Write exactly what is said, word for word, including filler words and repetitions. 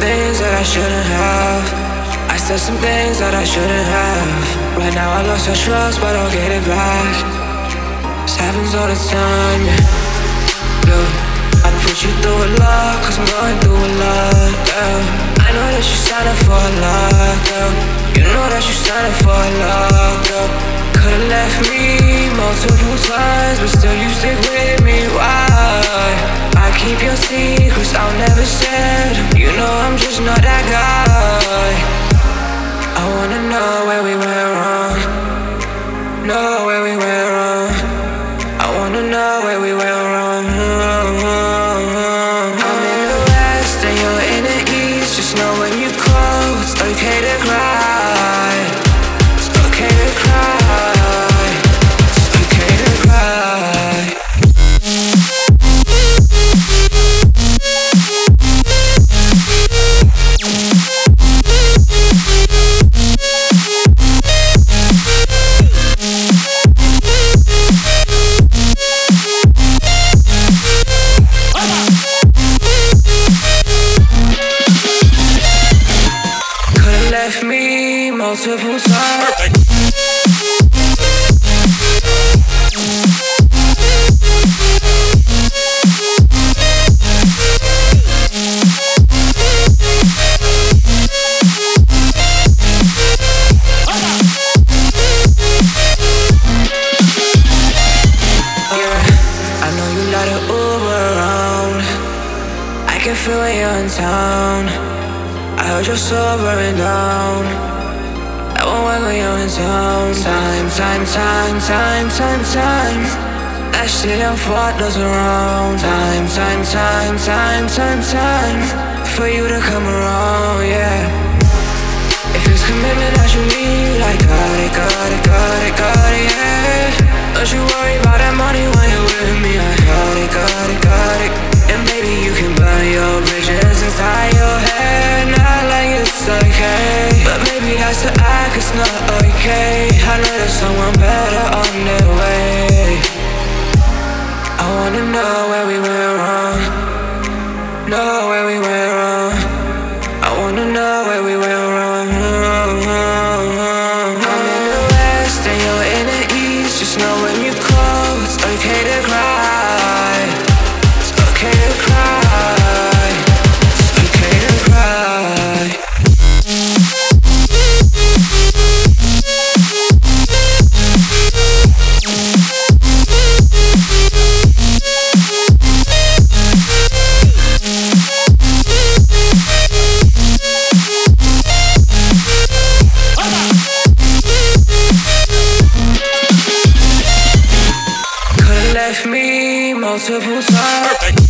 things that I shouldn't have. I said some things that I shouldn't have. Right now I lost your trust, but I'll get it back. This happens all the time, yeah. Look, I put you through a lot, cause I'm going through a lot, girl. I know that you signed up for a lot, girl. You know that you signed up for a lot, girl. Could've left me multiple times, but still you stick with me, why? I keep your secrets, I'll never share them. You know I'm just not that guy. I wanna know where we went wrong. Know where we went wrong. I wanna know where we went wrong. I'm in the west and you're in the east. Just know when you call, it's okay to cry. It's okay to cry. It's okay to cry. Left me multiple times. I know you let it Uber around. I can feel when you're in town. I heard you're sobering down. That won't work when you're in town. Time, time, time, time, time, time. That shit I'm fought doesn't around. Time, time, time, time, time, time. For you to come around, yeah. If it's commitment that you need, like got it, got it, got it, got it, yeah. Don't you worry about that money when you're with me. I got it, got it, got it. And baby, you can burn your bridges inside your head. Not like it's okay, but maybe that's the act, it's not okay. I know there's someone better on their way. I wanna know where we went wrong. Know where we went wrong. I wanna know where we went wrong. I'm in the west and you're in the east. Just know when you call, it's okay to cry. It's okay to cry. It's okay to cry. Could've left me multiple times.